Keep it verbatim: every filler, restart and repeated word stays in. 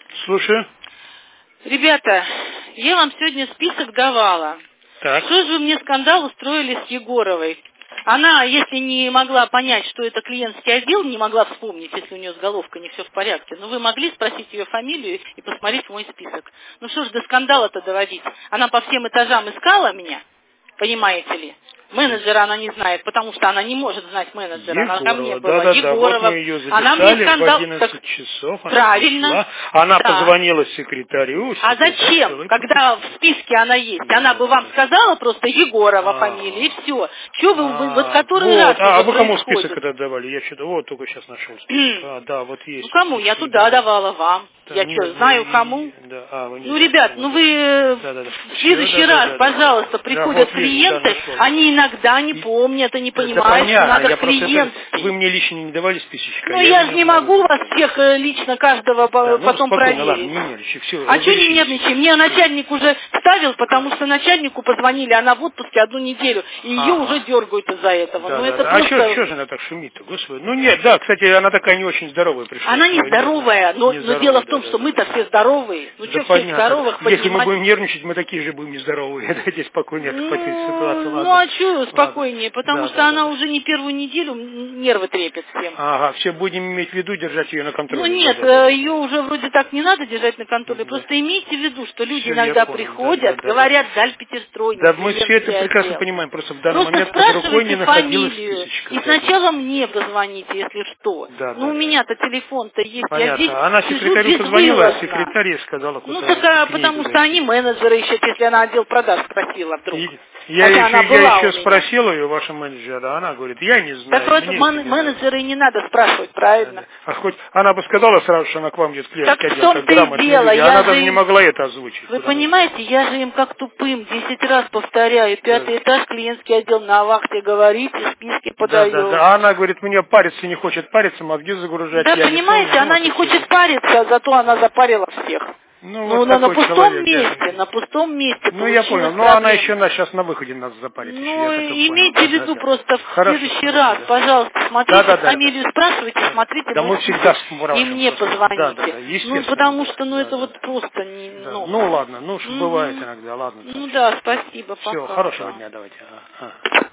Слушаю. Ребята, я вам сегодня список давала. Так. Что же вы мне скандал устроили с Егоровой? Она, если не могла понять, что это клиентский отдел, не могла вспомнить, если у нее с головкой не все в порядке. Но вы могли спросить ее фамилию и посмотреть мой список. Ну что ж до скандала-то доводить? Она по всем этажам искала меня, понимаете ли? Менеджера она не знает, потому что она не может знать менеджера. Егорова, Она ко мне была. да, да, Егорова. Да, вот мы ее записали она мне скандал... в одиннадцать так... часов. Она Правильно. Пришла. Она да. позвонила секретарю. А зачем, когда в списке она есть? Да, она бы да, вам да. сказала просто Егорова А-а-а. фамилия, и все. Чего вы, вы вот А, который вот. раз А, а вы кому происходит? список это давали? Я что-то вот только сейчас нашел список. А, да, вот есть. Ну кому? Я туда давала вам. Да, Я не, что, не, знаю не, кому? Да. А, вы не Ну, знаете, ребят, кому, ну да. вы Да, да, да. в следующий Всё, да, раз, да, да, пожалуйста, да. приходят Да, вот клиенты, вижу, да, они иногда не помнят и не это понимают, что понятно. надо Я клиент. просто, вы мне лично не давали списочек. Ну, я же не могу вас всех э, лично каждого Да, ну, потом спокойно, ладно, проверить. не нервничай, все, А что не нервничай? Мне начальник уже ставил, потому что начальнику позвонили, она в отпуске одну неделю, и ее Ага. уже дергают из-за этого. Да, Ну, да, это да. просто... А что же она так шумит-то, господи? Ну нет, да, кстати, она такая не очень здоровая пришла. Она не здоровая, но, Не но дело здоровая, в том, да, что да, мы-то да. все здоровые. Ну, Да что всех понятно. здоровых Если мы поднимать? будем нервничать, мы такие же будем нездоровые. Давайте спокойнее отхватить ситуацию, Ну, ну ладно. а что спокойнее? Ладно. Потому Да, что да, да, она да. уже не первую неделю нервы трепет всем. Ага, все будем иметь в виду, держать ее на Ну контроле. нет, Да, да, да, ее уже вроде так не надо держать на контроле. да. Просто имейте в виду, что люди Все, я иногда понял. Да, да, приходят, да, да. говорят Гальпетерстрой, не Да, мы все это клиентский прекрасно отдел. понимаем, просто в данный Просто момент под рукой не спрашивайте находилось фамилию. списочка. И Да, сначала мне позвоните, если что. да, Ну да, у да. меня-то телефон-то есть. Я здесь Понятно. Она сижу секретарю позвонила, а безвылазно. секретарь ей сказала, Ну куда так а, к ней потому туда что они идти. менеджеры ищут, если она отдел продаж спросила вдруг. И я Хотя еще, она я была еще у меня. спросил ее, ваша менеджера, она говорит, я не Так знаю, вот, мне это мен- не надо. менеджеры не надо спрашивать, Да, да. правильно? А хоть она бы сказала сразу, что она к вам идет Так клиентский в отдел, как том-то и грамотные дело, люди. я Она же даже не им... могла это озвучить. Вы Куда нужно. понимаете, я же им как тупым десять раз повторяю, пятый этаж, клиентский отдел на вахте, говорите, списки Да, да, подаю. да. А она говорит, мне париться не хочет париться, мозги загружать. Да, Я не понимаете, помню. Ну, она вот не и всё. хочет париться, зато она запарила всех. Ну, Ну, вот на, на такой пустом человек, месте, да. на пустом месте Ну, я понял. получилась Но она проблема. еще на, сейчас на выходе нас запарит. Еще, Ну, я так и понял. имейте в Да, виду да. просто в Хорошо, следующий хорошо, раз, да. пожалуйста, Да, смотрите да, да, фамилию, да. спрашивайте, Да, смотрите да мой мы всегда список, и спрашиваем мне просто. Да, да, позвоните. да, Ну, естественно, потому да. что, ну, Да, это да. вот просто не, Да. ну... Ну, ладно, ну, что бывает Мгм. иногда, ладно. Ну да, спасибо, Все, пока. хорошего Да. дня давайте. Ага.